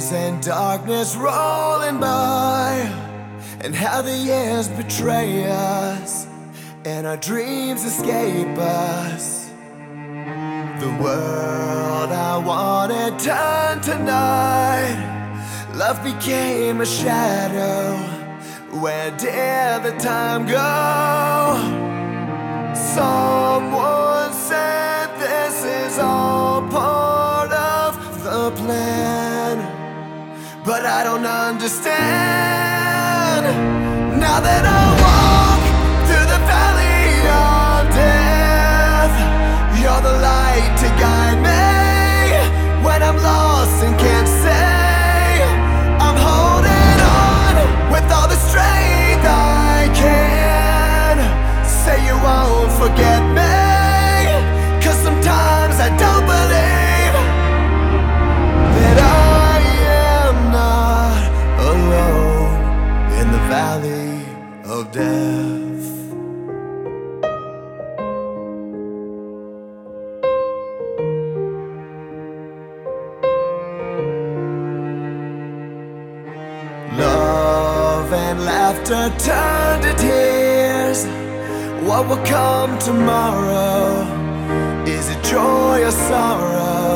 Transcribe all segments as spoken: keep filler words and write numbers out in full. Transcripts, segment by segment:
and darkness rolling by, and how the years betray us and our dreams escape us. The world I wanted turned to night. Love became a shadow. Where did the time go? Someone said this is all part of the plan, but I don't understand. Now that I walk through the valley of death, you're the light to guide me when I'm lost and can't say. I'm holding on with all the strength I can. Say you won't forget me, 'cause sometimes I don't believe that I am not alone in the valley of death. Love and laughter turn to tears. What will come tomorrow? Is it joy or sorrow?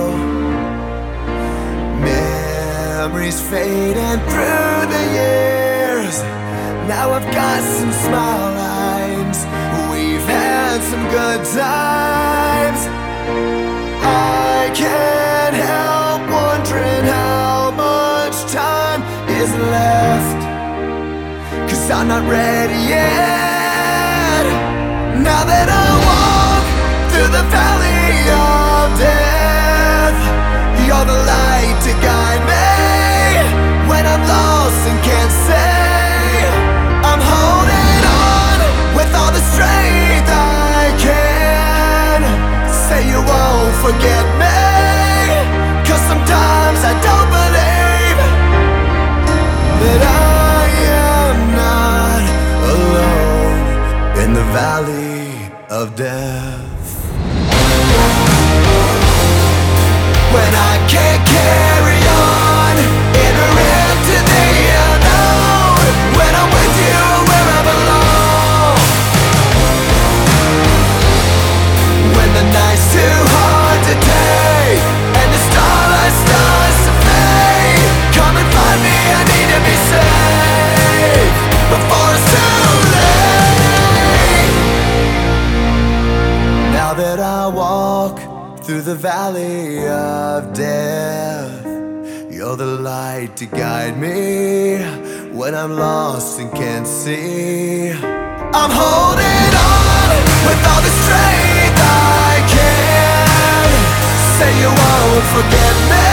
Memories fading through the years. Now I've got some smile lines. We've had some good times. I can't help wondering how much time is left, 'cause I'm not ready yet. Now that I walk through the valley of death, you're the light to guide me when I'm lost and can't say. I'm holding on with all the strength I can. Say you won't forget me, 'cause sometimes I don't believe that I am not alone in the valley of death. When I can't carry on, enter into the unknown. When I'm with you where I belong. When the night's too hard to take and the starlight starts to fade, come and find me, I need to be safe before it's too late. Now that I walk through the valley of death, you're the light to guide me when I'm lost and can't see. I'm holding on with all the strength I can. Say you won't forget me,